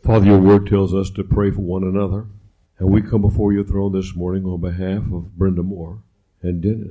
Father, your word tells us to pray for one another. And we come before your throne this morning on behalf of Brenda Moore and Dennis.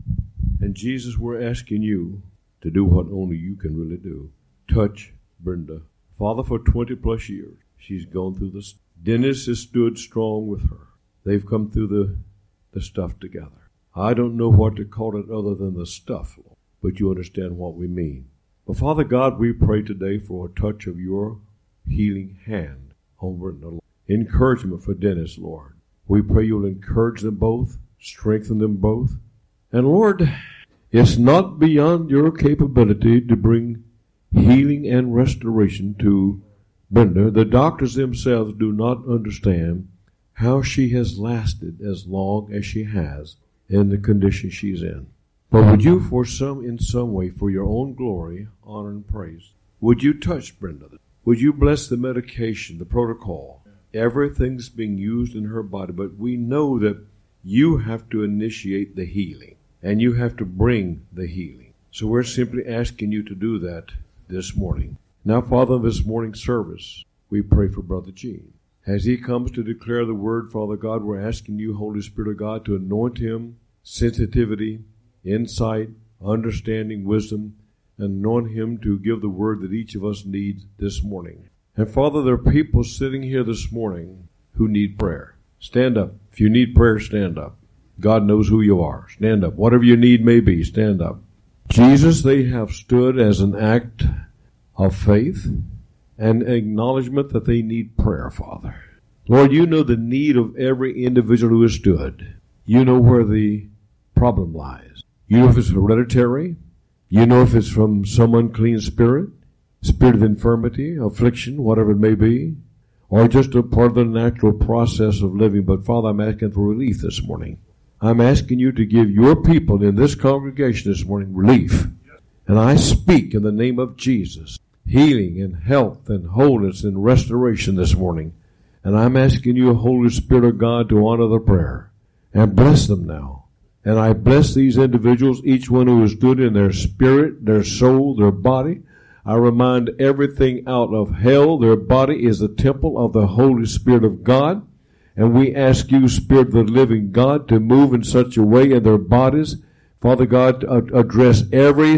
And Jesus, we're asking you to do what only you can really do. Touch Brenda. Father, for 20 plus years, she's gone through this. Dennis has stood strong with her. They've come through the stuff together. I don't know what to call it other than the stuff, Lord, but you understand what we mean. But Father God, we pray today for a touch of your healing hand on Brenda, Lord. Encouragement for Dennis, Lord. We pray you'll encourage them both, strengthen them both. And Lord, it's not beyond your capability to bring healing and restoration to Brenda. The doctors themselves do not understand how she has lasted as long as she has in the condition she's in. But would you, in some way, for your own glory, honor, and praise, would you touch Brenda? Would you bless the medication, the protocol? Everything's being used in her body, but we know that you have to initiate the healing, and you have to bring the healing. So we're simply asking you to do that this morning. Now, Father, in this morning's service, we pray for Brother Gene. As he comes to declare the word, Father God, we're asking you, Holy Spirit of God, to anoint him, sensitivity, insight, understanding, wisdom, and anoint him to give the word that each of us needs this morning. And Father, there are people sitting here this morning who need prayer. Stand up. If you need prayer, stand up. God knows who you are. Stand up. Whatever your need may be, stand up. Jesus, they have stood as an act of faith and acknowledgement that they need prayer, Father. Lord, you know the need of every individual who has stood. You know where the problem lies. You know if it's hereditary. You know if it's from some unclean spirit of infirmity, affliction, whatever it may be, or just a part of the natural process of living. But Father, I'm asking for relief this morning. I'm asking you to give your people in this congregation this morning relief. And I speak in the name of Jesus, healing and health and wholeness and restoration this morning. And I'm asking you, Holy Spirit of God, to honor the prayer and bless them now. And I bless these individuals, each one who is good in their spirit, their soul, their body. I remind everything out of hell. Their body is the temple of the Holy Spirit of God. And we ask you, Spirit of the living God, to move in such a way in their bodies. Father God, address every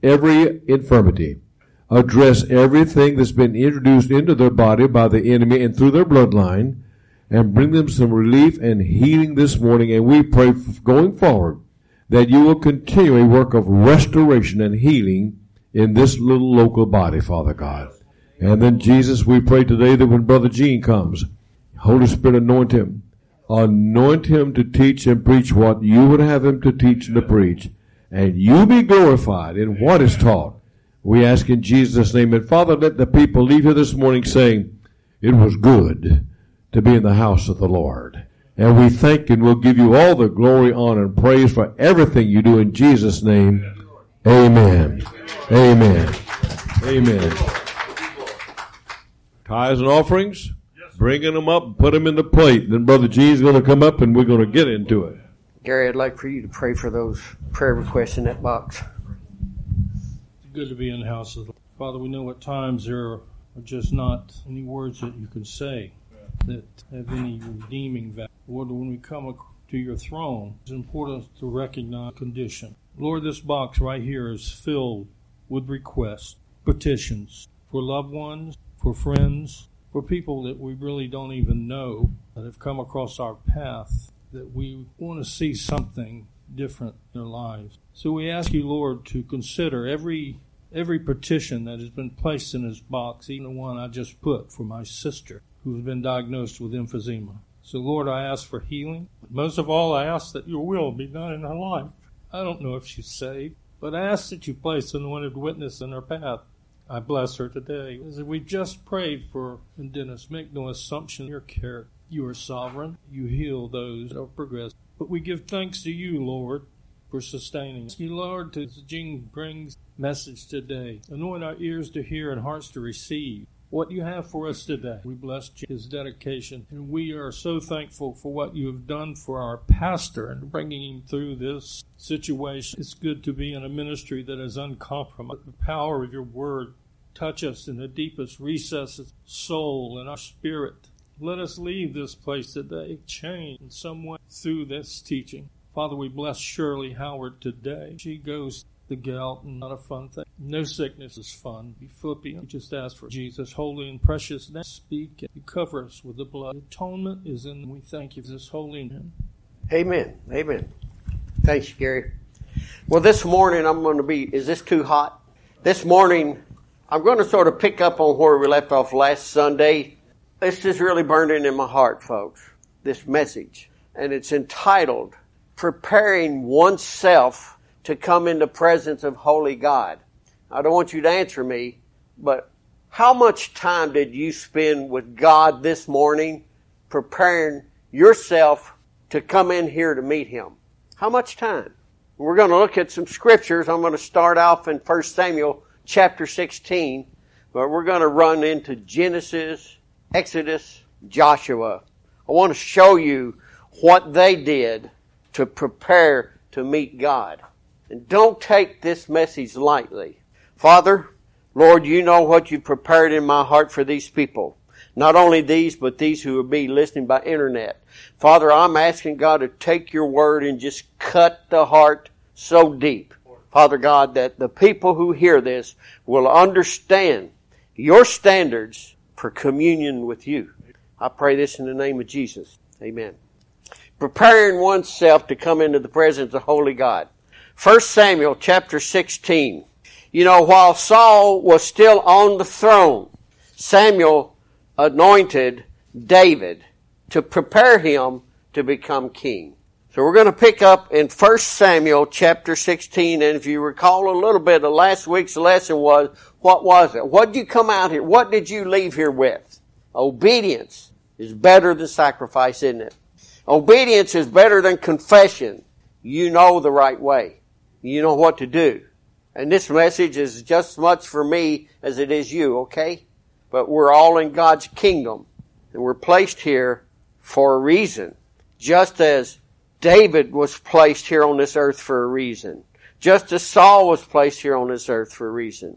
infirmity. Address everything that's been introduced into their body by the enemy and through their bloodline. And bring them some relief and healing this morning. And we pray going forward that you will continue a work of restoration and healing in this little local body, Father God. And then, Jesus, we pray today that when Brother Gene comes, Holy Spirit, anoint him. Anoint him to teach and preach what you would have him to teach and to preach. And you be glorified in what is taught. We ask in Jesus' name. And Father, let the people leave here this morning saying, it was good to be in the house of the Lord. And we thank and we'll give you all the glory, honor, and praise for everything you do in Jesus' name. Amen. Amen. Amen. Tithes and offerings, bringing them up, put them in the plate. Then Brother Gene's going to come up and we're going to get into it. Gary, I'd like for you to pray for those prayer requests in that box. It's good to be in the house of the Lord. Father, we know at times there are just not any words that you can say that have any redeeming value. Lord, when we come to your throne, it's important to recognize condition. Lord, this box right here is filled with requests, petitions for loved ones, for friends, for people that we really don't even know that have come across our path, that we want to see something different in their lives. So we ask you, Lord, to consider every petition that has been placed in this box, even the one I just put for my sister who's been diagnosed with emphysema. So, Lord, I ask for healing. But most of all, I ask that your will be done in her life. I don't know if she's saved, but I ask that you place anointed witness in her path. I bless her today. As we just prayed for Dennis, make no assumption of your care. You are sovereign. You heal those that are progressing. But we give thanks to you, Lord, for sustaining us. You, Lord, as Gene brings message today, anoint our ears to hear and hearts to receive what you have for us today. We bless his dedication, and we are so thankful for what you have done for our pastor and bringing him through this situation. It's good to be in a ministry that is uncompromised. The power of your word Touch us in the deepest recesses of soul and our spirit. Let us leave this place today changed in some way through this teaching. Father, we bless Shirley Howard today. She goes the gout and not a fun thing. No sickness is fun. Be Philippians. We just ask for Jesus' holy and precious name. Speak and you cover us with the blood. Atonement is in. We thank you for this holy name. Amen. Amen. Thanks, Gary. Well, this morning is this too hot? This morning, I'm going to sort of pick up on where we left off last Sunday. This is really burning in my heart, folks, this message. And it's entitled, Preparing Oneself to Come in the Presence of Holy God. I don't want you to answer me, but how much time did you spend with God this morning preparing yourself to come in here to meet Him? How much time? We're going to look at some scriptures. I'm going to start off in 1 Samuel chapter 16, but we're going to run into Genesis, Exodus, Joshua. I want to show you what they did to prepare to meet God. And don't take this message lightly. Father, Lord, you know what you prepared in my heart for these people. Not only these, but these who will be listening by internet. Father, I'm asking God to take your word and just cut the heart so deep. Father God, that the people who hear this will understand your standards for communion with you. I pray this in the name of Jesus. Amen. Preparing oneself to come into the presence of holy God. 1 Samuel chapter 16. You know, while Saul was still on the throne, Samuel anointed David to prepare him to become king. So we're going to pick up in 1 Samuel chapter 16, and if you recall a little bit of last week's lesson was, what was it? What did you come out here? What did you leave here with? Obedience is better than sacrifice, isn't it? Obedience is better than confession. You know the right way. You know what to do. And this message is just as much for me as it is you, okay? But we're all in God's kingdom, and we're placed here for a reason. Just as David was placed here on this earth for a reason. Just as Saul was placed here on this earth for a reason.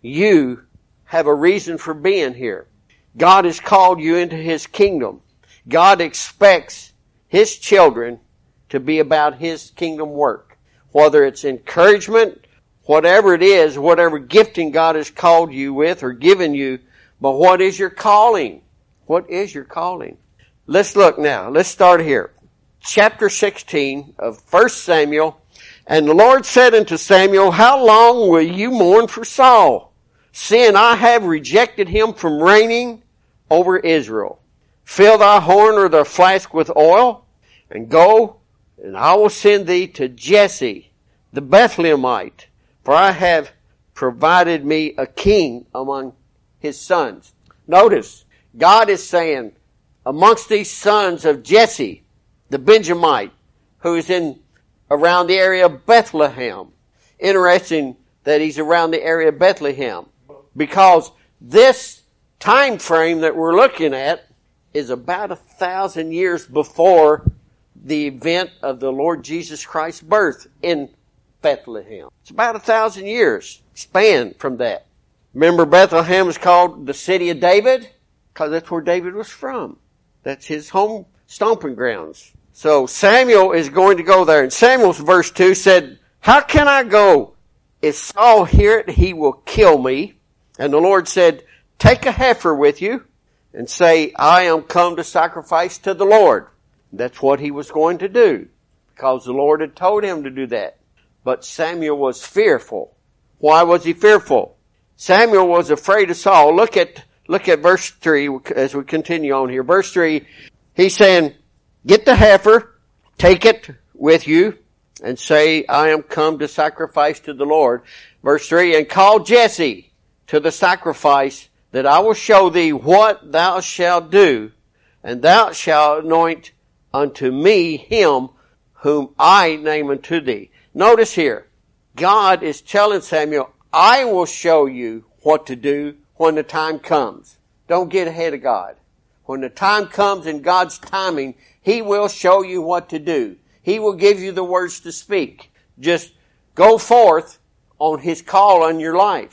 You have a reason for being here. God has called you into His kingdom. God expects His children to be about His kingdom work. Whether it's encouragement, whatever it is, whatever gifting God has called you with or given you, but what is your calling? What is your calling? Let's look now. Let's start here. Chapter 16 of 1 Samuel. And the Lord said unto Samuel, How long will you mourn for Saul, seeing I have rejected him from reigning over Israel? Fill thy horn or thy flask with oil, and go, and I will send thee to Jesse, the Bethlehemite, for I have provided me a king among his sons. Notice, God is saying, amongst these sons of Jesse, the Benjamite, who is in around the area of Bethlehem. Interesting that he's around the area of Bethlehem, because this time frame that we're looking at is about 1,000 years before the event of the Lord Jesus Christ's birth in Bethlehem. It's about 1,000 years span from that. Remember, Bethlehem is called the city of David because that's where David was from. That's his home stomping grounds. So Samuel is going to go there. And Samuel's verse 2 said, How can I go? If Saul hear it, he will kill me. And the Lord said, Take a heifer with you and say, I am come to sacrifice to the Lord. That's what he was going to do because the Lord had told him to do that. But Samuel was fearful. Why was he fearful? Samuel was afraid of Saul. Look at verse 3 as we continue on here. Verse 3, he's saying, Get the heifer, take it with you, and say, I am come to sacrifice to the Lord. Verse 3, and call Jesse to the sacrifice, that I will show thee what thou shalt do, and thou shalt anoint unto me him whom I name unto thee. Notice here, God is telling Samuel, I will show you what to do when the time comes. Don't get ahead of God. When the time comes in God's timing, He will show you what to do. He will give you the words to speak. Just go forth on His call on your life.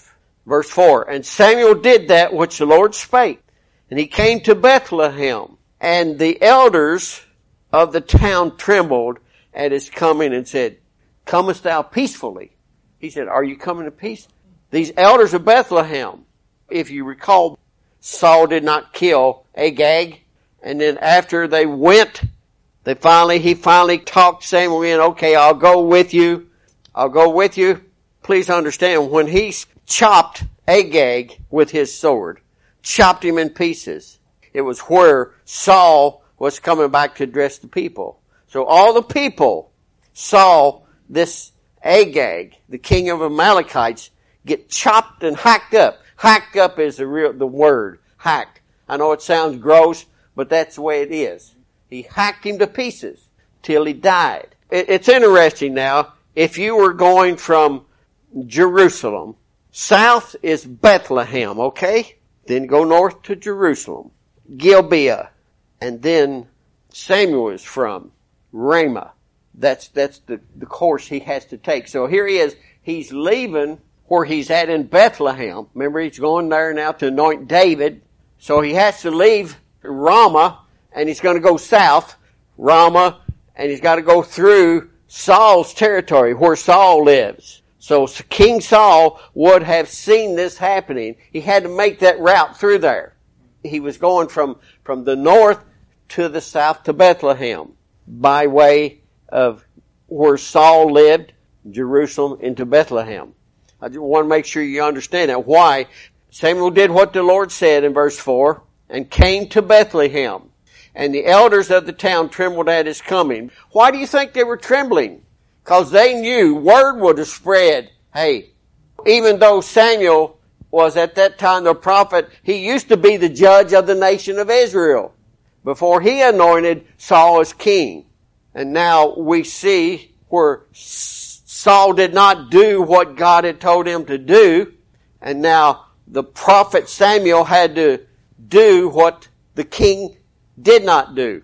Verse 4, and Samuel did that which the Lord spake, and he came to Bethlehem, and the elders of the town trembled at his coming and said, comest thou peacefully? He said, are you coming in peace? These elders of Bethlehem, if you recall, Saul did not kill Agag, and then after they went, he finally talked Samuel in, okay, I'll go with you. Please understand, when he chopped Agag with his sword, chopped him in pieces, it was where Saul was coming back to address the people. So all the people saw this Agag, the king of Amalekites, get chopped and hacked up. Hacked up is the word, hacked. I know it sounds gross, but that's the way it is. He hacked him to pieces till he died. It's interesting now, if you were going from Jerusalem, south is Bethlehem, okay? Then go north to Jerusalem, Gibeah, and then Samuel is from Ramah. That's the course he has to take. So here he is. He's leaving where he's at in Bethlehem. Remember, he's going there now to anoint David. So he has to leave Ramah, and he's going to go south, Ramah, and he's got to go through Saul's territory, where Saul lives. So King Saul would have seen this happening. He had to make that route through there. He was going from the north to the south to Bethlehem by way of where Saul lived, Jerusalem, into Bethlehem. I just want to make sure you understand that. Why? Samuel did what the Lord said in verse 4, and came to Bethlehem. And the elders of the town trembled at his coming. Why do you think they were trembling? Because they knew word would have spread. Hey, even though Samuel was at that time the prophet, he used to be the judge of the nation of Israel before he anointed Saul as king. And now we see where Saul did not do what God had told him to do. And now the prophet Samuel had to do what the king did not do.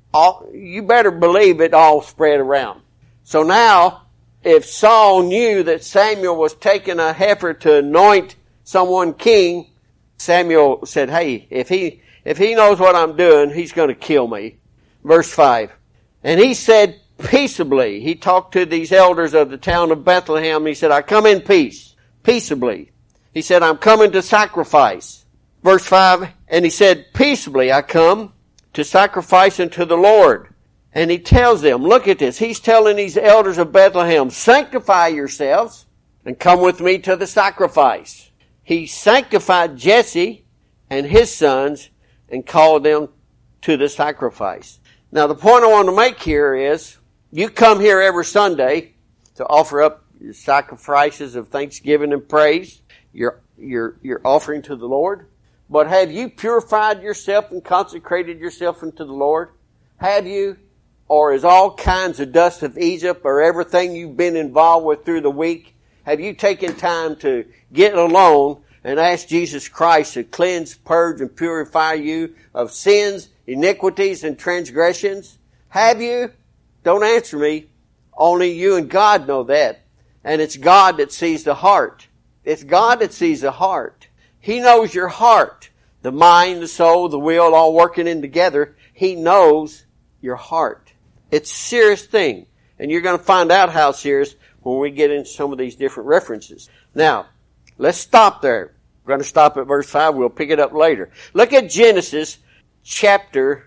You better believe it all spread around. So now, if Saul knew that Samuel was taking a heifer to anoint someone king, Samuel said, hey, if he knows what I'm doing, he's going to kill me. Verse 5. And he said peaceably, he talked to these elders of the town of Bethlehem, he said, I come in peace, peaceably. He said, I'm coming to sacrifice. Verse 5, and he said, peaceably I come to sacrifice unto the Lord. And he tells them, look at this, he's telling these elders of Bethlehem, sanctify yourselves and come with me to the sacrifice. He sanctified Jesse and his sons and called them to the sacrifice. Now the point I want to make here is, you come here every Sunday to offer up your sacrifices of thanksgiving and praise, your offering to the Lord. But have you purified yourself and consecrated yourself unto the Lord? Have you? Or is all kinds of dust of Egypt or everything you've been involved with through the week, have you taken time to get alone and ask Jesus Christ to cleanse, purge, and purify you of sins, iniquities, and transgressions? Have you? Don't answer me. Only you and God know that. And it's God that sees the heart. It's God that sees the heart. He knows your heart. The mind, the soul, the will, all working in together. He knows your heart. It's a serious thing. And you're going to find out how serious when we get into some of these different references. Now, let's stop there. We're going to stop at verse 5. We'll pick it up later. Look at Genesis chapter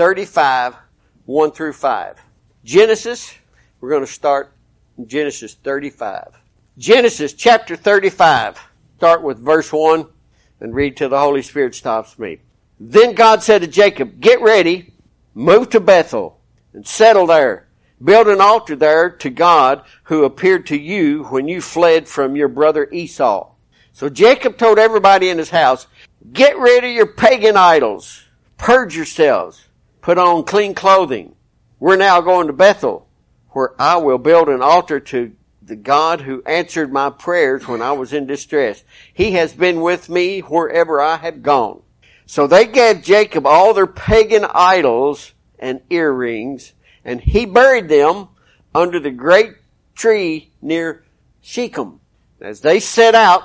35, 1 through 5. Genesis, we're going to start in Genesis 35. Genesis chapter 35. Start with verse 1 and read till the Holy Spirit stops me. Then God said to Jacob, get ready, move to Bethel, and settle there. Build an altar there to God who appeared to you when you fled from your brother Esau. So Jacob told everybody in his house, get rid of your pagan idols. Purge yourselves. Put on clean clothing. We're now going to Bethel, where I will build an altar to the God who answered my prayers when I was in distress. He has been with me wherever I have gone. So they gave Jacob all their pagan idols and earrings, and he buried them under the great tree near Shechem. As they set out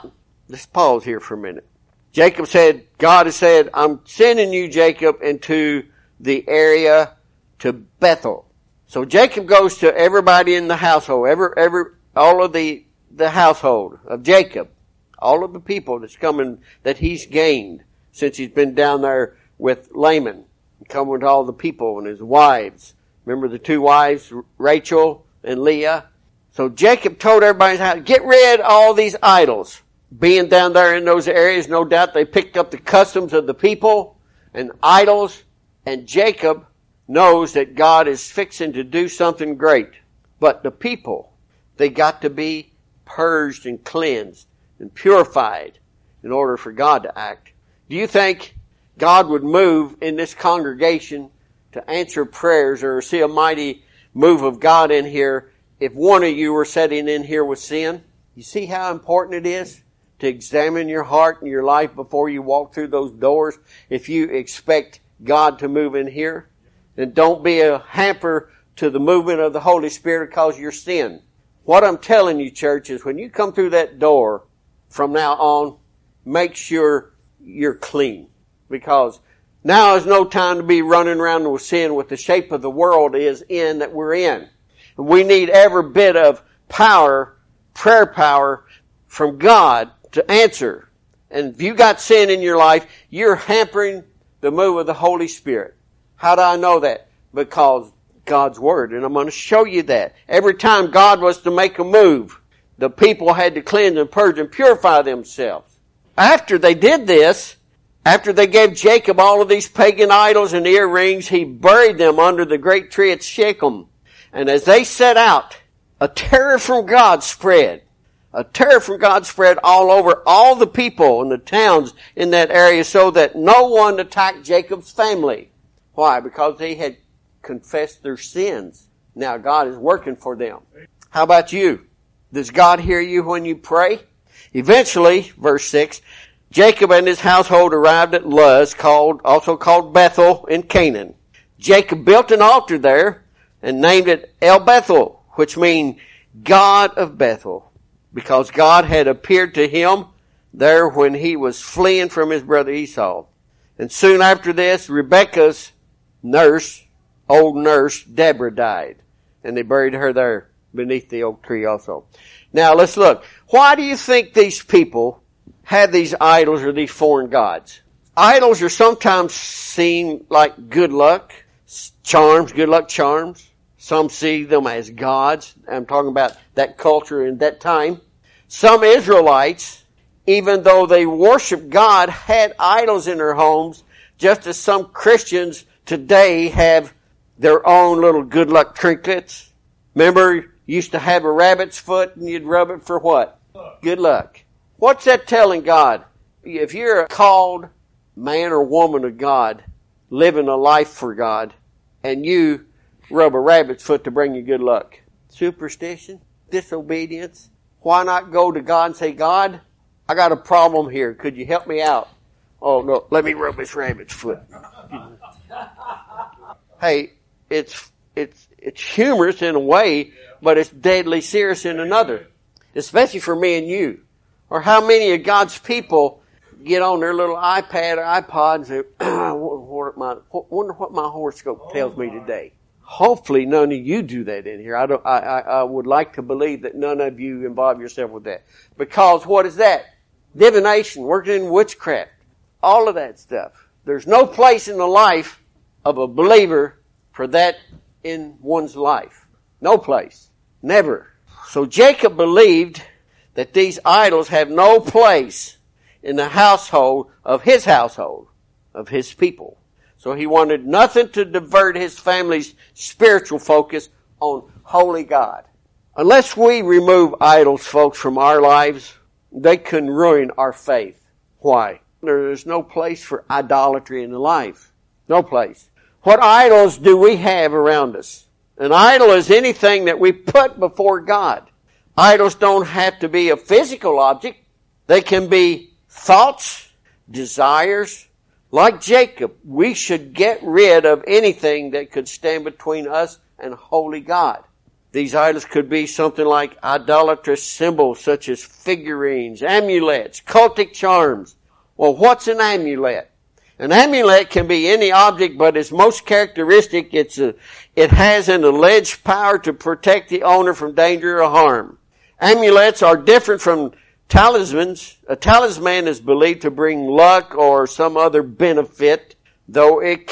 Let's pause here for a minute. Jacob said, God has said, I'm sending you, Jacob, into the area to Bethel. So Jacob goes to everybody in the household, all of the household of Jacob, all of the people that's coming, that he's gained since he's been down there with Laban, coming to all the people and his wives. Remember the two wives, Rachel and Leah? So Jacob told everybody, get rid of all these idols. Being down there in those areas, no doubt they picked up the customs of the people and idols. And Jacob knows that God is fixing to do something great. But the people, they got to be purged and cleansed and purified in order for God to act. Do you think God would move in this congregation to answer prayers or see a mighty move of God in here if one of you were sitting in here with sin? You see how important it is to examine your heart and your life before you walk through those doors if you expect God to move in here? And don't be a hamper to the movement of the Holy Spirit because of your sin. What I'm telling you, church, is when you come through that door from now on, make sure you're clean. Because now is no time to be running around with sin with the shape of the world is in that we're in. We need every bit of power, prayer power from God to answer. And if you got sin in your life, you're hampering the move of the Holy Spirit. How do I know that? Because God's Word. And I'm going to show you that. Every time God was to make a move, the people had to cleanse and purge and purify themselves. After they did this, after they gave Jacob all of these pagan idols and earrings, he buried them under the great tree at Shechem. And as they set out, a terror from God spread. A terror from God spread all over all the people in the towns in that area so that no one attacked Jacob's family. Why? Because they had confessed their sins. Now God is working for them. How about you? Does God hear you when you pray? Eventually, verse 6, Jacob and his household arrived at Luz, also called Bethel in Canaan. Jacob built an altar there and named it El Bethel, which means God of Bethel, because God had appeared to him there when he was fleeing from his brother Esau. And soon after this, Rebekah's old nurse, Deborah, died. And they buried her there beneath the oak tree also. Now let's look. Why do you think these people had these idols or these foreign gods? Idols are sometimes seen like good luck charms. Some see them as gods. I'm talking about that culture in that time. Some Israelites, even though they worship God, had idols in their homes, just as some Christians today have their own little good luck trinkets. Remember, you used to have a rabbit's foot and you'd rub it for what? Good luck. What's that telling God? If you're a called man or woman of God, living a life for God, and you rub a rabbit's foot to bring you good luck. Superstition? Disobedience? Why not go to God and say, God, I got a problem here. Could you help me out? Oh, no, let me rub this rabbit's foot. Hey, it's humorous in a way, but it's deadly serious in another. Especially for me and you. Or how many of God's people get on their little iPad or iPod and say, I wonder what my horoscope tells me today. Hopefully none of you do that in here. I would like to believe that none of you involve yourself with that. Because what is that? Divination, working in witchcraft. All of that stuff. There's no place in the life of a believer for that in one's life. No place. Never. So Jacob believed that these idols have no place in the household, of his people. So he wanted nothing to divert his family's spiritual focus on holy God. Unless we remove idols, folks, from our lives, they can ruin our faith. Why? There's no place for idolatry in life. No place. What idols do we have around us? An idol is anything that we put before God. Idols don't have to be a physical object. They can be thoughts, desires. Like Jacob, we should get rid of anything that could stand between us and holy God. These idols could be something like idolatrous symbols such as figurines, amulets, cultic charms. Well, what's an amulet? An amulet can be any object, but its most characteristic, it has an alleged power to protect the owner from danger or harm. Amulets are different from talismans. A talisman is believed to bring luck or some other benefit, though it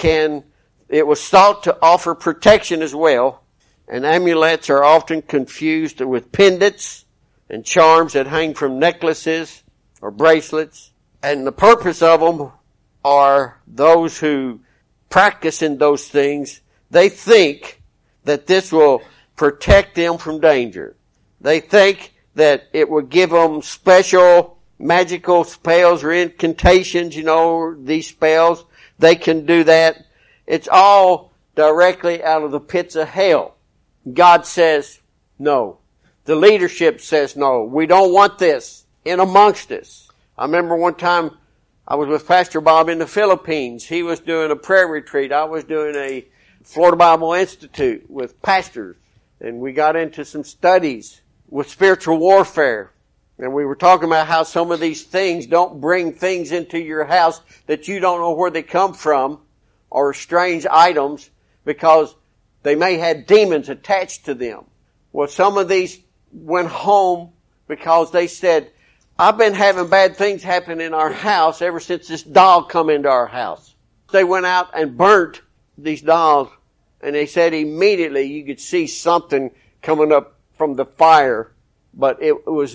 was thought to offer protection as well. And amulets are often confused with pendants and charms that hang from necklaces or bracelets. And the purpose of them are those who practice in those things. They think that this will protect them from danger. They think that it will give them special magical spells or incantations, these spells. They can do that. It's all directly out of the pits of hell. God says no. The leadership says no. We don't want this in amongst us. I remember one time I was with Pastor Bob in the Philippines. He was doing a prayer retreat. I was doing a Florida Bible Institute with pastors. And we got into some studies with spiritual warfare. And we were talking about how some of these things don't bring things into your house that you don't know where they come from, or strange items, because they may have demons attached to them. Well, some of these went home because they said, I've been having bad things happen in our house ever since this doll come into our house. They went out and burnt these dolls, and they said immediately you could see something coming up from the fire, but it was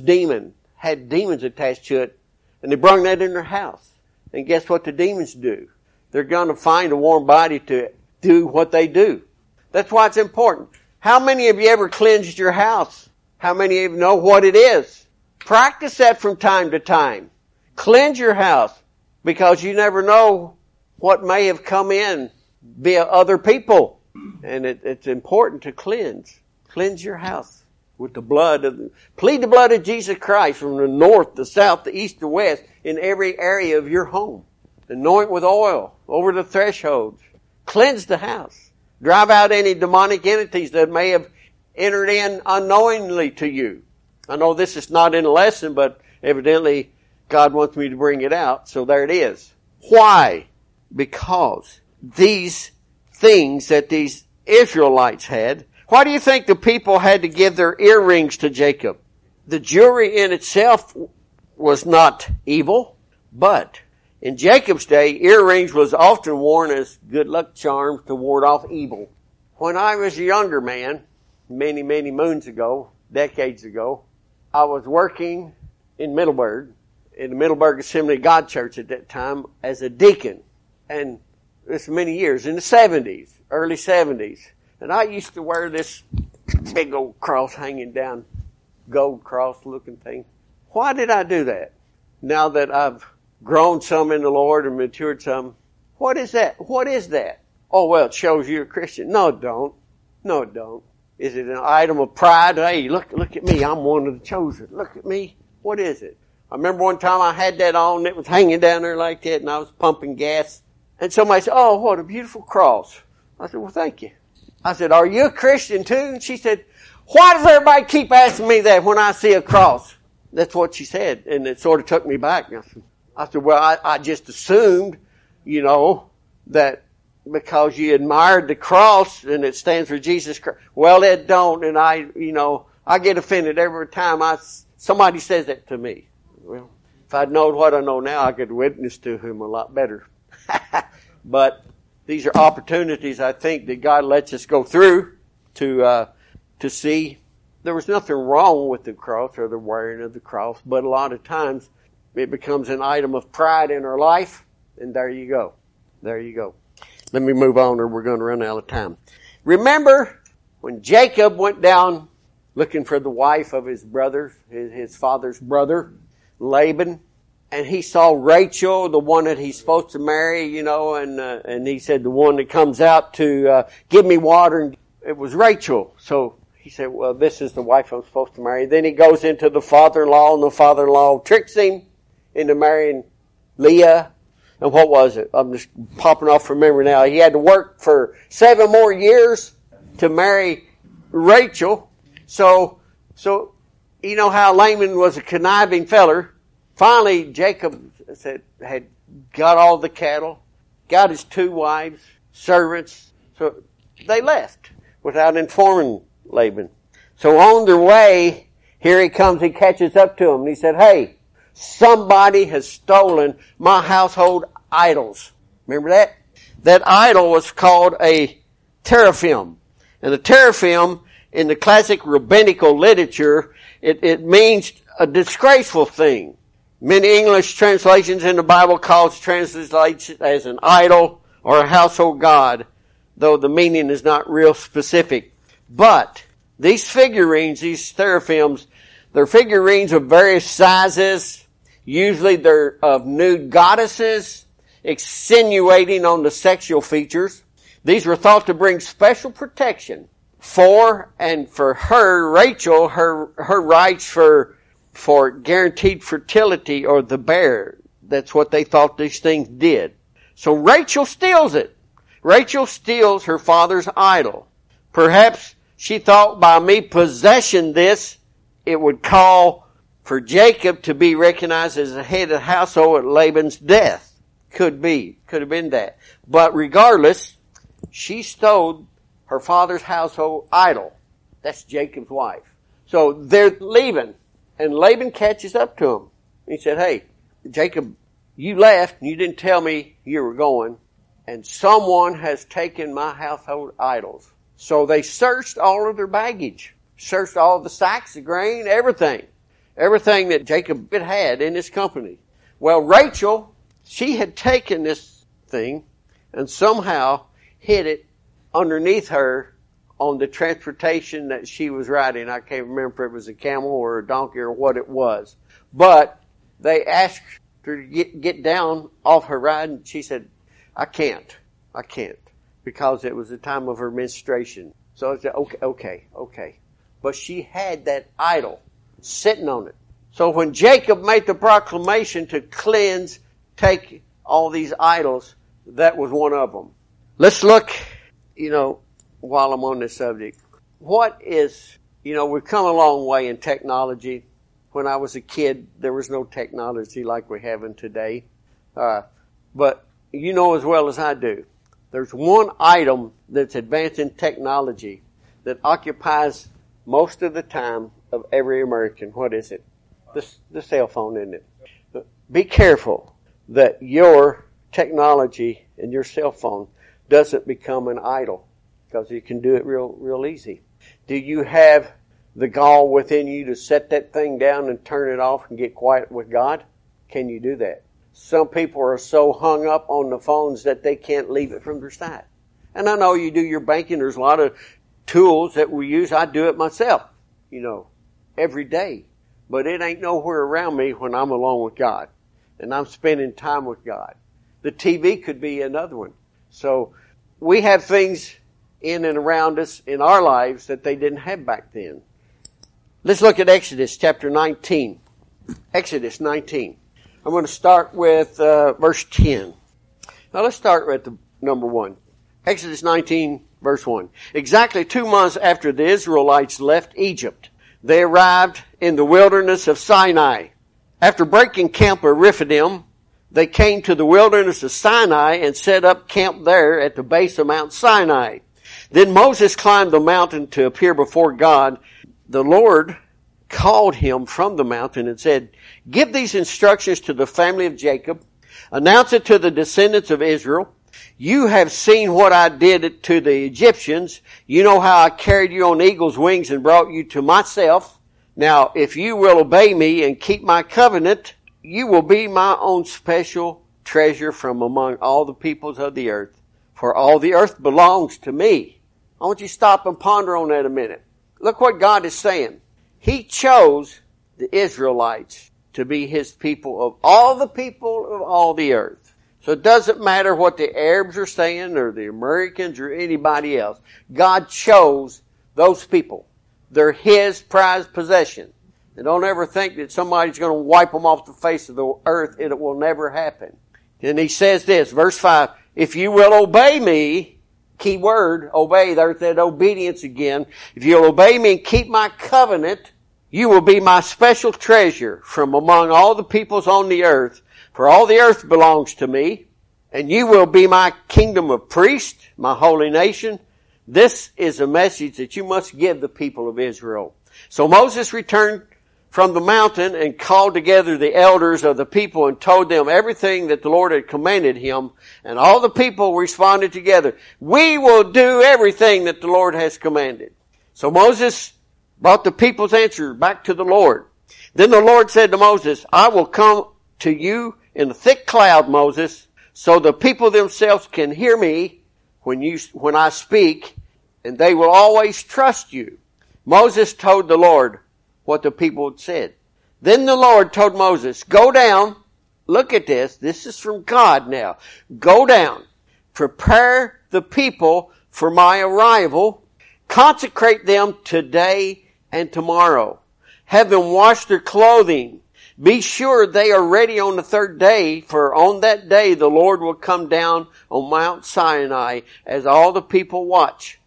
had demons attached to it, and they brought that in their house. And guess what the demons do? They're going to find a warm body to do what they do. That's why it's important. How many of you ever cleansed your house? How many of you know what it is? Practice that from time to time. Cleanse your house, because you never know what may have come in via other people. And it's important to cleanse. Cleanse your house with the blood plead the blood of Jesus Christ from the north, the south, the east, the west, in every area of your home. Anoint with oil over the thresholds. Cleanse the house. Drive out any demonic entities that may have entered in unknowingly to you. I know this is not in a lesson, but evidently God wants me to bring it out, so there it is. Why? Because these things that these Israelites had, why do you think the people had to give their earrings to Jacob? The jewelry in itself was not evil, but in Jacob's day, earrings was often worn as good luck charms to ward off evil. When I was a younger man, many, many moons ago, decades ago, I was working in Middleburg, in the Middleburg Assembly of God Church at that time, as a deacon. And this many years, in the 70s, early 70s. And I used to wear this big old cross hanging down, gold cross looking thing. Why did I do that? Now that I've grown some in the Lord and matured some, what is that? What is that? Oh, well, it shows you're a Christian. No, it don't. No, it don't. Is it an item of pride? Hey, look at me. I'm one of the chosen. Look at me. What is it? I remember one time I had that on. It was hanging down there like that, and I was pumping gas. And somebody said, oh, what a beautiful cross. I said, well, thank you. I said, are you a Christian too? And she said, why does everybody keep asking me that when I see a cross? That's what she said. And it sort of took me back. I said, well, I just assumed, that because you admired the cross and it stands for Jesus Christ. Well, it don't. And I get offended every time somebody says that to me. Well, if I'd known what I know now, I could witness to him a lot better. But these are opportunities, I think, that God lets us go through to see. There was nothing wrong with the cross or the wearing of the cross, but a lot of times it becomes an item of pride in our life, and there you go. There you go. Let me move on or we're going to run out of time. Remember when Jacob went down looking for the wife of his brother, his father's brother, Laban, and he saw Rachel, the one that he's supposed to marry, and he said the one that comes out to give me water, and it was Rachel. So he said, well, this is the wife I'm supposed to marry. Then he goes into the father-in-law, and the father-in-law tricks him into marrying Leah. And what was it? I'm just popping off from memory now. He had to work for 7 more years to marry Rachel. So, you know how Laban was a conniving feller. Finally, Jacob had got all the cattle, got his 2 wives, servants. So they left without informing Laban. So on their way, here he comes, he catches up to him, and he said, hey, somebody has stolen my household idols. Remember that? That idol was called a teraphim. And the teraphim, in the classic rabbinical literature, it means a disgraceful thing. Many English translations in the Bible translate it as an idol or a household god, though the meaning is not real specific. But these figurines, these seraphims, they're figurines of various sizes. Usually they're of nude goddesses, extenuating on the sexual features. These were thought to bring special protection for her, Rachel, her rights for guaranteed fertility or the bear. That's what they thought these things did. So Rachel steals it. Rachel steals her father's idol. Perhaps she thought by me possessing this, it would call for Jacob to be recognized as the head of the household at Laban's death. Could have been that. But regardless, she stole her father's household idol. That's Jacob's wife. So they're leaving, and Laban catches up to him. He said, hey, Jacob, you left, and you didn't tell me you were going, and someone has taken my household idols. So they searched all of their baggage, searched all the sacks of grain, everything that Jacob had in his company. Well, Rachel, she had taken this thing and somehow hid it underneath her on the transportation that she was riding. I can't remember if it was a camel or a donkey or what it was. But they asked her to get down off her ride, and she said, I can't, because it was the time of her menstruation. So I said, okay. But she had that idol sitting on it. So when Jacob made the proclamation to take all these idols, that was one of them. Let's look, while I'm on this subject. We've come a long way in technology. When I was a kid, there was no technology like we're having today. But you know as well as I do, there's one item that's advanced in technology that occupies most of the time of every American. What is it? The cell phone, isn't it? Be careful that your technology and your cell phone doesn't become an idol, because you can do it real easy. Do you have the gall within you to set that thing down and turn it off and get quiet with God? Can you do that? Some people are so hung up on the phones that they can't leave it from their side. And I know you do your banking. There's a lot of tools that we use. I do it myself, every day. But it ain't nowhere around me when I'm alone with God and I'm spending time with God. The TV could be another one. So we have things in and around us in our lives that they didn't have back then. Let's look at Exodus chapter 19. Exodus 19. I'm going to start with verse 10. Now let's start with the number 1. Exodus 19, verse 1. Exactly 2 months after the Israelites left Egypt, they arrived in the wilderness of Sinai. After breaking camp at Rephidim, they came to the wilderness of Sinai and set up camp there at the base of Mount Sinai. Then Moses climbed the mountain to appear before God. The Lord called him from the mountain and said, "Give these instructions to the family of Jacob. Announce it to the descendants of Israel. You have seen what I did to the Egyptians. You know how I carried you on eagle's wings and brought you to myself. Now, if you will obey me and keep my covenant, you will be my own special treasure from among all the peoples of the earth. For all the earth belongs to me." I want you to stop and ponder on that a minute. Look what God is saying. He chose the Israelites to be His people of all the people of all the earth. So it doesn't matter what the Arabs are saying or the Americans or anybody else. God chose those people. They're His prized possession. And don't ever think that somebody's going to wipe them off the face of the earth. It will never happen. And He says this, verse 5, "If you will obey me, key word, obey. There's that obedience again. If you'll obey me and keep my covenant, you will be my special treasure from among all the peoples on the earth. For all the earth belongs to me. And you will be my kingdom of priests, my holy nation. This is a message that you must give the people of Israel. So Moses returned from the mountain and called together the elders of the people and told them everything that the Lord had commanded him. And all the people responded together, we will do everything that the Lord has commanded. So Moses brought the people's answer back to the Lord. Then the Lord said to Moses, I will come to you in a thick cloud, Moses, so the people themselves can hear me when I speak, and they will always trust you. Moses told the Lord what the people had said. Then the Lord told Moses, go down, look at this, this is from God now. Go down, prepare the people for my arrival, consecrate them today and tomorrow. Have them wash their clothing. Be sure they are ready on the third day, for on that day the Lord will come down on Mount Sinai as all the people watch.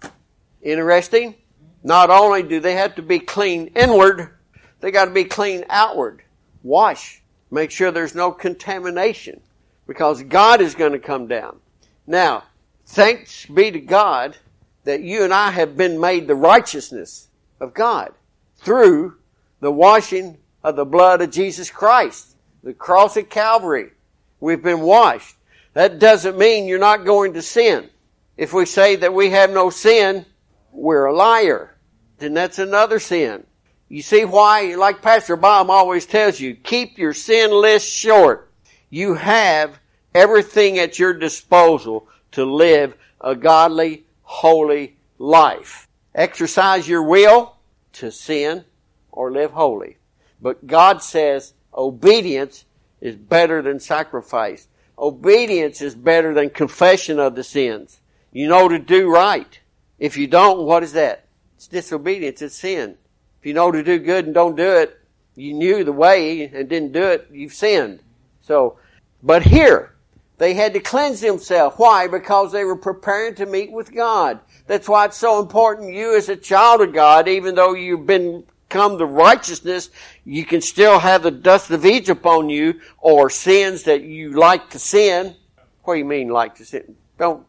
Interesting? Not only do they have to be clean inward, they got to be clean outward. Wash. Make sure there's no contamination, because God is going to come down. Now, thanks be to God that you and I have been made the righteousness of God through the washing of the blood of Jesus Christ, the cross at Calvary. We've been washed. That doesn't mean you're not going to sin. If we say that we have no sin, we're a liar. Then that's another sin. You see why? Like Pastor Bob always tells you, keep your sin list short. You have everything at your disposal to live a godly, holy life. Exercise your will to sin or live holy. But God says obedience is better than sacrifice. Obedience is better than confession of the sins. You know to do right. If you don't, what is that? It's disobedience. It's sin. If you know to do good and don't do it, you knew the way and didn't do it, you've sinned. So, but here, they had to cleanse themselves. Why? Because they were preparing to meet with God. That's why it's so important you as a child of God, even though you've become the righteousness, you can still have the dust of Egypt on you, or sins that you like to sin. What do you mean like to sin? Don't,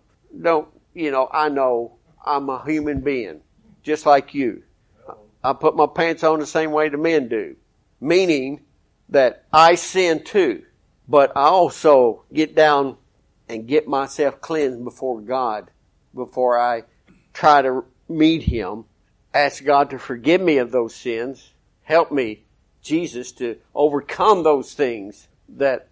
I know I'm a human being, just like you. I put my pants on the same way the men do. Meaning that I sin too. But I also get down and get myself cleansed before God before I try to meet Him. Ask God to forgive me of those sins. Help me, Jesus, to overcome those things that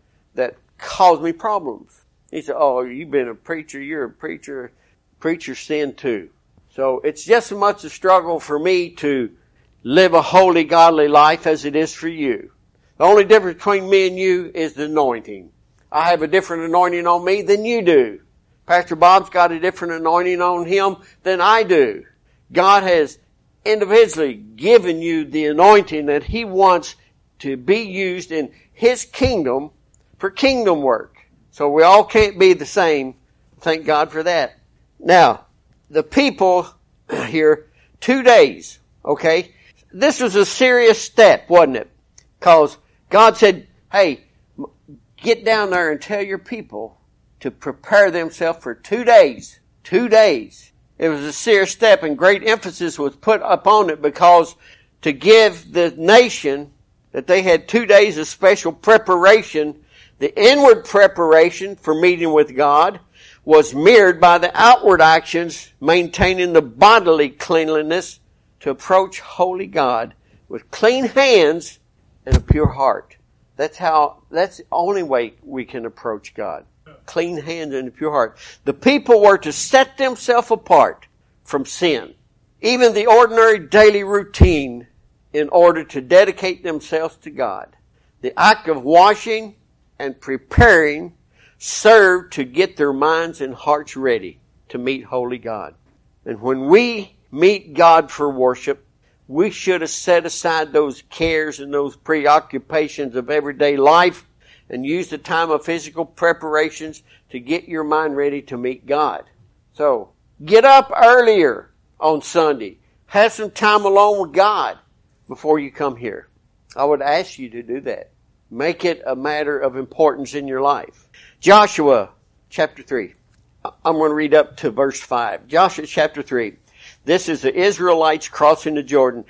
cause me problems. He said, oh, you've been a preacher, you're a preacher. Preachers sin too. So it's just as much a struggle for me to live a holy, godly life as it is for you. The only difference between me and you is the anointing. I have a different anointing on me than you do. Pastor Bob's got a different anointing on him than I do. God has individually given you the anointing that He wants to be used in His kingdom for kingdom work. So we all can't be the same. Thank God for that. Now, the people here, 2 days, okay? This was a serious step, wasn't it? Because God said, hey, get down there and tell your people to prepare themselves for 2 days. 2 days. It was a serious step, and great emphasis was put upon it because to give the nation that they had 2 days of special preparation, the inward preparation for meeting with God was mirrored by the outward actions, maintaining the bodily cleanliness to approach holy God with clean hands and a pure heart. That's the only way we can approach God. Clean hands and a pure heart. The people were to set themselves apart from sin, even the ordinary daily routine, in order to dedicate themselves to God. The act of washing and preparing served to get their minds and hearts ready to meet holy God. And when we meet God for worship, we should have set aside those cares and those preoccupations of everyday life and use the time of physical preparations to get your mind ready to meet God. So, get up earlier on Sunday. Have some time alone with God before you come here. I would ask you to do that. Make it a matter of importance in your life. Joshua chapter 3. I'm going to read up to verse 5. Joshua chapter 3. This is the Israelites crossing the Jordan.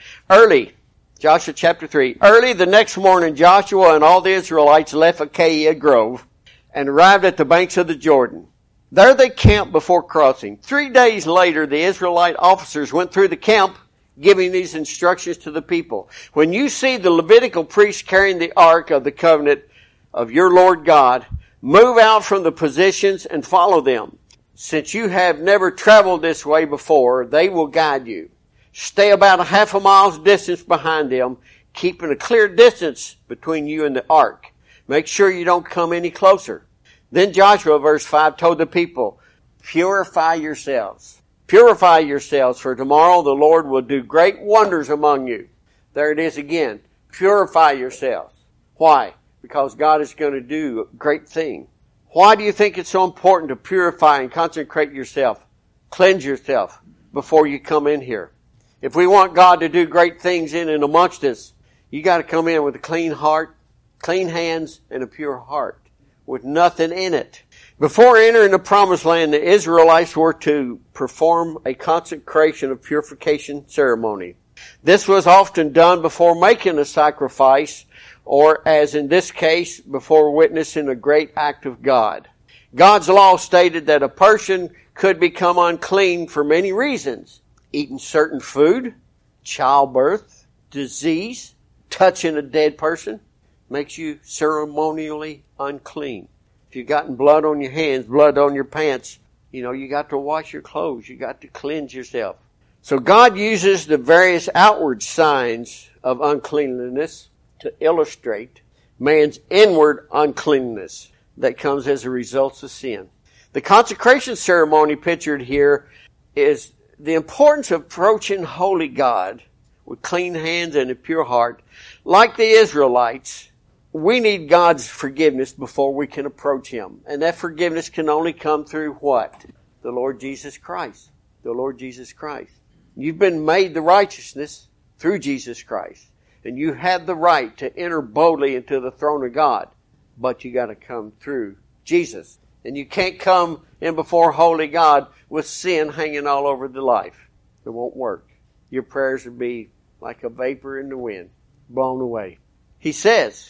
Joshua chapter 3. Early the next morning, Joshua and all the Israelites left Acacia Grove and arrived at the banks of the Jordan. There they camped before crossing. 3 days later, the Israelite officers went through the camp, giving these instructions to the people. When you see the Levitical priests carrying the ark of the covenant of your Lord God, move out from the positions and follow them. Since you have never traveled this way before, they will guide you. Stay about a half a mile's distance behind them, keeping a clear distance between you and the ark. Make sure you don't come any closer. Then Joshua, verse 5, told the people, purify yourselves. Purify yourselves, for tomorrow the Lord will do great wonders among you. There it is again. Purify yourselves. Why? Because God is going to do a great thing. Why do you think it's so important to purify and consecrate yourself? Cleanse yourself before you come in here. If we want God to do great things in and amongst us, you got to come in with a clean heart, clean hands, and a pure heart with nothing in it. Before entering the promised land, the Israelites were to perform a consecration of purification ceremony. This was often done before making a sacrifice, or as in this case, before witnessing a great act of God. God's law stated that a person could become unclean for many reasons. Eating certain food, childbirth, disease, touching a dead person makes you ceremonially unclean. If you've gotten blood on your hands, blood on your pants, you got to wash your clothes. You got to cleanse yourself. So God uses the various outward signs of uncleanliness to illustrate man's inward uncleanness that comes as a result of sin. The consecration ceremony pictured here is the importance of approaching holy God with clean hands and a pure heart. Like the Israelites, we need God's forgiveness before we can approach Him. And that forgiveness can only come through what? The Lord Jesus Christ. The Lord Jesus Christ. You've been made the righteousness through Jesus Christ. And you have the right to enter boldly into the throne of God. But you got to come through Jesus. And you can't come in before holy God with sin hanging all over the life. It won't work. Your prayers will be like a vapor in the wind, blown away. He says,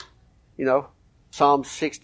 Psalm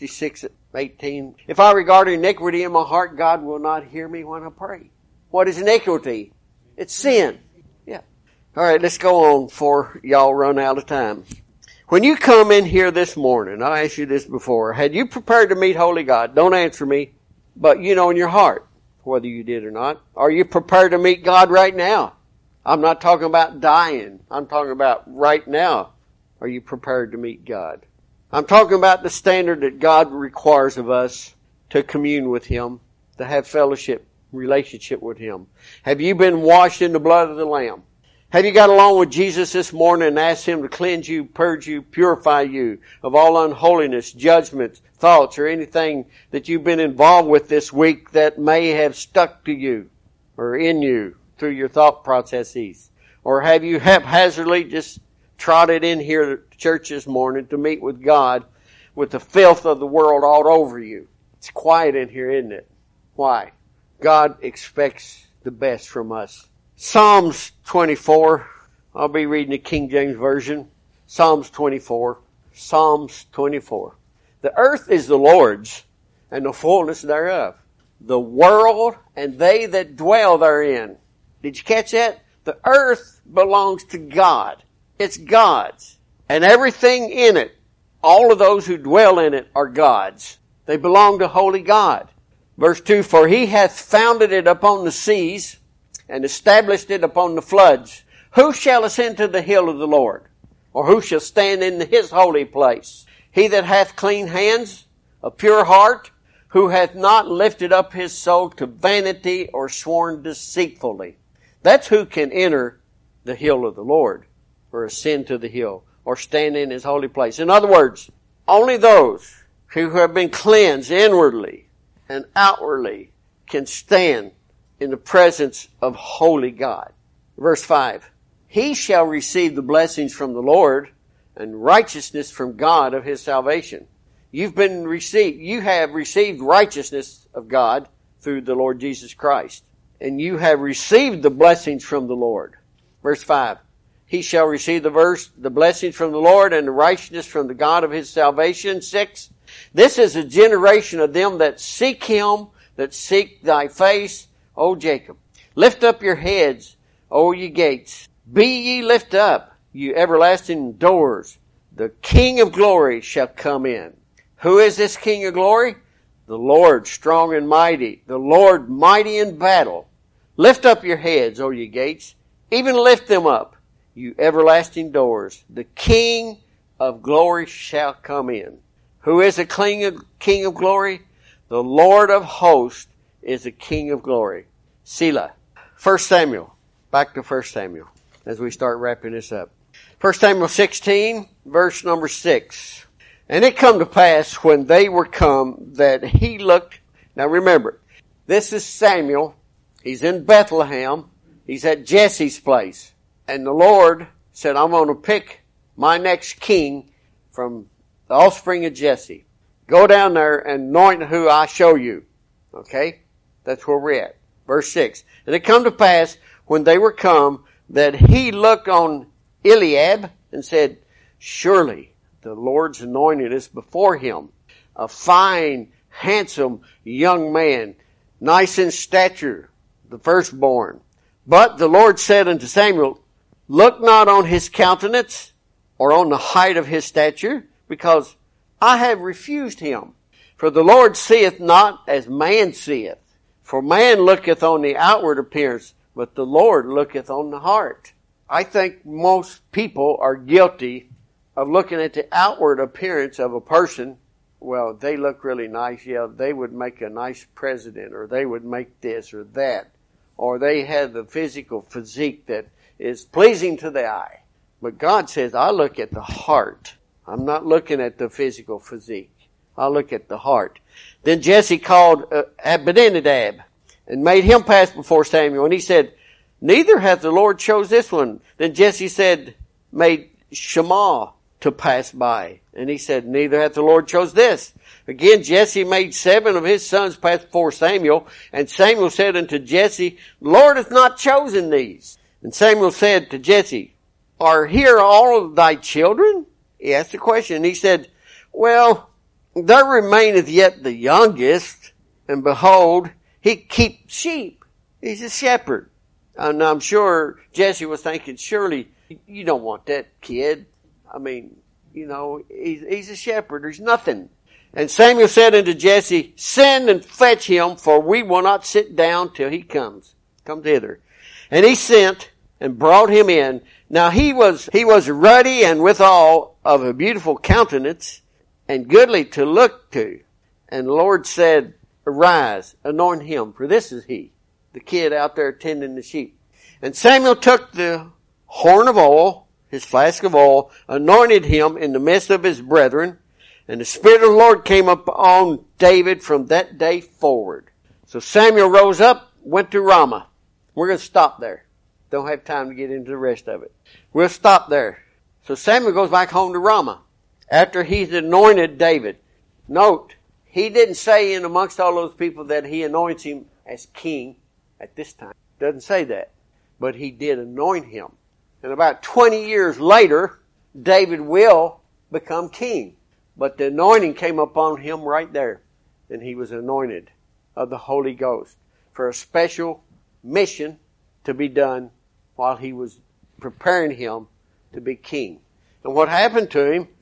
66:18, if I regard iniquity in my heart, God will not hear me when I pray. What is iniquity? It's sin. Yeah. All right, let's go on before y'all run out of time. When you come in here this morning, I asked you this before, had you prepared to meet holy God? Don't answer me, but you know in your heart whether you did or not. Are you prepared to meet God right now? I'm not talking about dying. I'm talking about right now. Are you prepared to meet God? I'm talking about the standard that God requires of us to commune with Him, to have fellowship, relationship with Him. Have you been washed in the blood of the Lamb? Have you got along with Jesus this morning and asked Him to cleanse you, purge you, purify you of all unholiness, judgments, thoughts, or anything that you've been involved with this week that may have stuck to you or in you through your thought processes? Or have you haphazardly just trotted in here to church this morning to meet with God with the filth of the world all over you? It's quiet in here, isn't it? Why? God expects the best from us. Psalms 24. I'll be reading the King James Version. Psalms 24. Psalms 24. The earth is the Lord's, and the fullness thereof. The world and they that dwell therein. Did you catch that? The earth belongs to God. It's God's. And everything in it, all of those who dwell in it are God's. They belong to holy God. Verse 2, for He hath founded it upon the seas and established it upon the floods. Who shall ascend to the hill of the Lord? Or who shall stand in His holy place? He that hath clean hands, a pure heart, who hath not lifted up his soul to vanity or sworn deceitfully. That's who can enter the hill of the Lord, or ascend to the hill, or stand in His holy place. In other words, only those who have been cleansed inwardly and outwardly can stand in the presence of holy God. Verse 5. He shall receive the blessings from the Lord and righteousness from God of his salvation. You have received righteousness of God through the Lord Jesus Christ. And you have received the blessings from the Lord. Verse 5. He shall receive the blessings from the Lord and the righteousness from the God of his salvation. 6. This is a generation of them that seek him, that seek thy face, O Jacob. Lift up your heads, O ye gates. Be ye lift up, you everlasting doors. The King of glory shall come in. Who is this King of glory? The Lord strong and mighty, the Lord mighty in battle. Lift up your heads, O ye gates, even lift them up, you everlasting doors. The King of glory shall come in. Who is the King of glory? The Lord of hosts is the King of glory. Selah. 1 Samuel. Back to 1 Samuel as we start wrapping this up. 1 Samuel 16, verse number 6. And it come to pass when they were come that he looked. Now remember, this is Samuel. He's in Bethlehem. He's at Jesse's place. And the Lord said, I'm going to pick my next king from the offspring of Jesse. Go down there and anoint who I show you. Okay? That's where we're at. Verse 6. And it come to pass when they were come that he looked on Eliab and said, surely the Lord's anointed is before him. A fine, handsome young man, nice in stature, the firstborn. But the Lord said unto Samuel, look not on his countenance or on the height of his stature, because I have refused him. For the Lord seeth not as man seeth. For man looketh on the outward appearance, but the Lord looketh on the heart. I think most people are guilty of looking at the outward appearance of a person. Well, they look really nice. Yeah, they would make a nice president, or they would make this or that. Or they have the physical physique that is pleasing to the eye. But God says, I look at the heart. I'm not looking at the physical physique. I look at the heart. Then Jesse called Abinadab and made him pass before Samuel. And he said, neither hath the Lord chose this one. Then Jesse said, made Shammah to pass by. And he said, neither hath the Lord chose this. Again, Jesse made 7 of his sons pass before Samuel. And Samuel said unto Jesse, the Lord hath not chosen these. And Samuel said to Jesse, are here all of thy children? He asked the question. And he said, well, there remaineth yet the youngest. And behold, he keeps sheep. He's a shepherd. And I'm sure Jesse was thinking, surely you don't want that kid. I mean, you know, he's a shepherd. There's nothing. And Samuel said unto Jesse, send and fetch him, for we will not sit down till he comes hither. And he sent and brought him in. Now he was ruddy and withal of a beautiful countenance and goodly to look to. And the Lord said, arise, anoint him, for this is he, the kid out there tending the sheep. And Samuel took the horn of oil, his flask of oil, anointed him in the midst of his brethren, and the Spirit of the Lord came upon David from that day forward. So Samuel rose up, went to Ramah. We're going to stop there. Don't have time to get into the rest of it. We'll stop there. So Samuel goes back home to Ramah after he's anointed David. Note, he didn't say in amongst all those people that he anoints him as king at this time. Doesn't say that. But he did anoint him. And about 20 years later, David will become king. But the anointing came upon him right there. And he was anointed of the Holy Ghost for a special mission to be done while he was preparing him to be king. And what happened to him,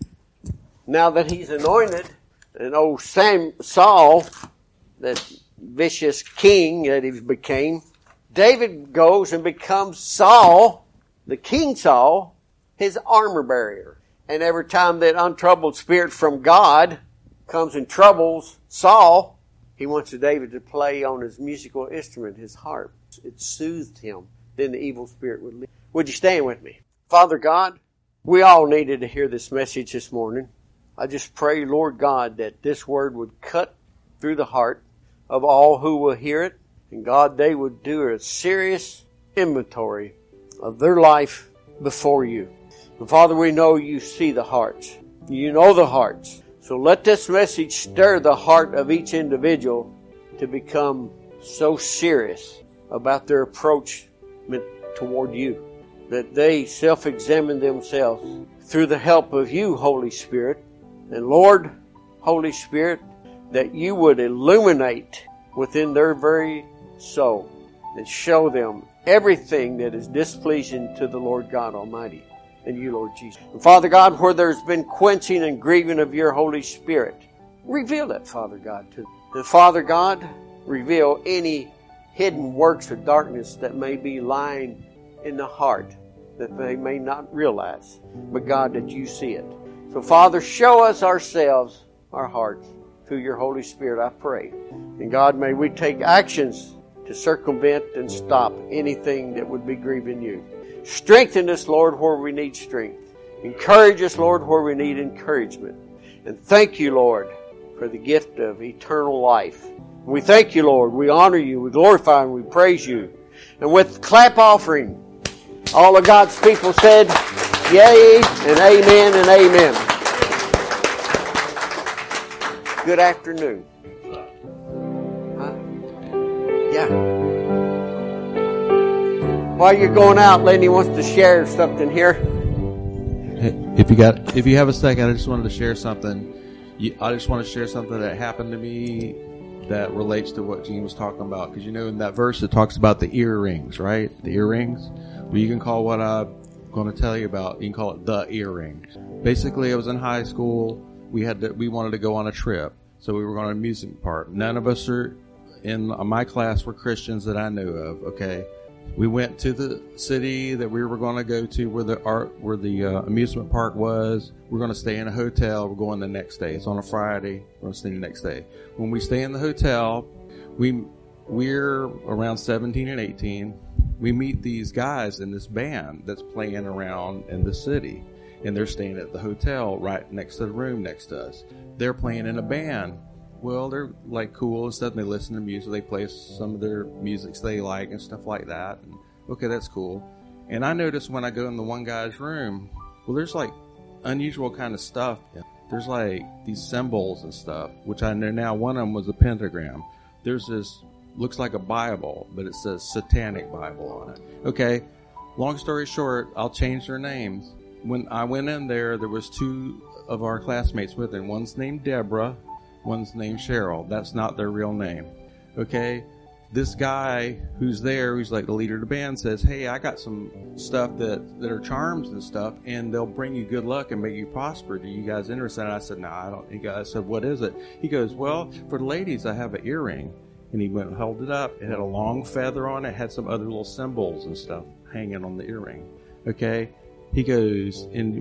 now that he's anointed, and old Saul, that vicious king that he became, David goes and becomes Saul, the King Saul, his armor bearer. And every time that untroubled spirit from God comes and troubles Saul, he wants David to play on his musical instrument, his harp. It soothed him. Then the evil spirit would leave. Would you stand with me? Father God, we all needed to hear this message this morning. I just pray, Lord God, that this word would cut through the heart of all who will hear it. And God, they would do a serious inventory of their life before you. And Father, we know you see the hearts. You know the hearts. So let this message stir the heart of each individual to become so serious about their approach toward you, that they self-examine themselves through the help of you, Holy Spirit. And Lord, Holy Spirit, that you would illuminate within their very soul and show them everything that is displeasing to the Lord God Almighty and you, Lord Jesus. And Father God, where there's been quenching and grieving of your Holy Spirit, reveal that, Father God, to them. And Father God, reveal any hidden works of darkness that may be lying in the heart that they may not realize, but God, that you see it. So Father, show us ourselves, our hearts, through your Holy Spirit, I pray. And God, may we take actions to circumvent and stop anything that would be grieving you. Strengthen us, Lord, where we need strength. Encourage us, Lord, where we need encouragement. And thank you, Lord, for the gift of eternal life. We thank you, Lord. We honor you. We glorify and we praise you. And with clap offering, all of God's people said, yea and amen and amen. Good afternoon. Huh? Yeah. While you're going out, Lenny wants to share something here. If you have a second, I just wanted to share something. I just want to share something that happened to me that relates to what Gene was talking about. Because in that verse it talks about the earrings, right? The earrings. Well, you can call what I'm going to tell you about, you can call it the earrings. Basically, I was in high school. We wanted to go on a trip. So we were going to an amusement park. None of us in my class were Christians that I knew of, okay? We went to the city that we were going to go to where the amusement park was. We're going to stay in a hotel. We're going the next day. It's on a Friday. We're going to stay the next day. When we stay in the hotel, we're around 17 and 18. We meet these guys in this band that's playing around in the city. And they're staying at the hotel right next to the room next to us. They're playing in a band. Well, they're like cool and stuff, and they listen to music. They play some of their musics they like and stuff like that. And, okay, that's cool. And I noticed when I go in the one guy's room, well, there's like unusual kind of stuff. There's like these symbols and stuff, which I know now one of them was a pentagram. There's this, looks like a Bible, but it says Satanic Bible on it. Okay, long story short, I'll change their names. When I went in there was two of our classmates with them. One's named Deborah. One's named Cheryl. That's not their real name. Okay? This guy who's there, who's like the leader of the band, says, hey, I got some stuff that are charms and stuff, and they'll bring you good luck and make you prosper. Do you guys interested? And I said, no, I don't. I said, what is it? He goes, well, for the ladies, I have an earring. And he went and held it up. It had a long feather on it. It had some other little symbols and stuff hanging on the earring. Okay? He goes, and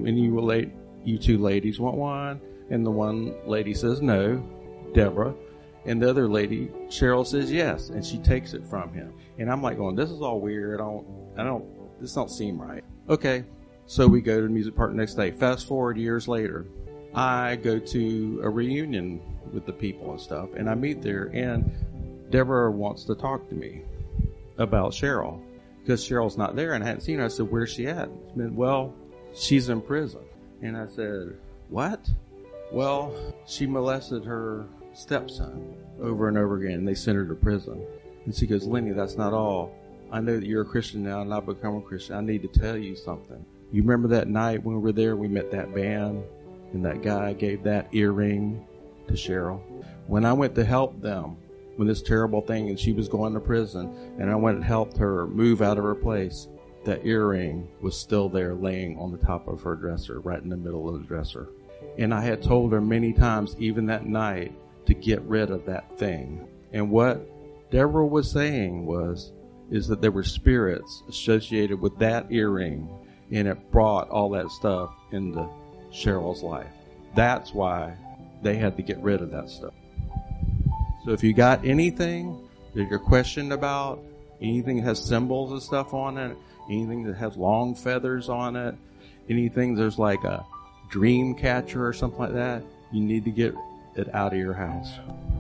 you two ladies want one? And the one lady says no, Deborah. And the other lady, Cheryl, says yes. And she takes it from him. And I'm like going, this is all weird. This don't seem right. Okay. So we go to the music park the next day. Fast forward years later, I go to a reunion with the people and stuff. And I meet there. And Deborah wants to talk to me about Cheryl. Because Cheryl's not there and I hadn't seen her. I said, where's she at? She said, well, she's in prison. And I said, what? Well, she molested her stepson over and over again. And they sent her to prison. And she goes, Lenny, that's not all. I know that you're a Christian now and I've become a Christian. I need to tell you something. You remember that night when we were there, we met that band and that guy gave that earring to Cheryl? When I went to help them with this terrible thing and she was going to prison and I went and helped her move out of her place, that earring was still there laying on the top of her dresser, right in the middle of the dresser. And I had told her many times, even that night, to get rid of that thing. And what Deborah was saying is that there were spirits associated with that earring, and it brought all that stuff into Cheryl's life. That's why they had to get rid of that stuff. So if you got anything that you're questioned about, anything that has symbols and stuff on it, anything that has long feathers on it, anything there's like a dream catcher or something like that, you need to get it out of your house.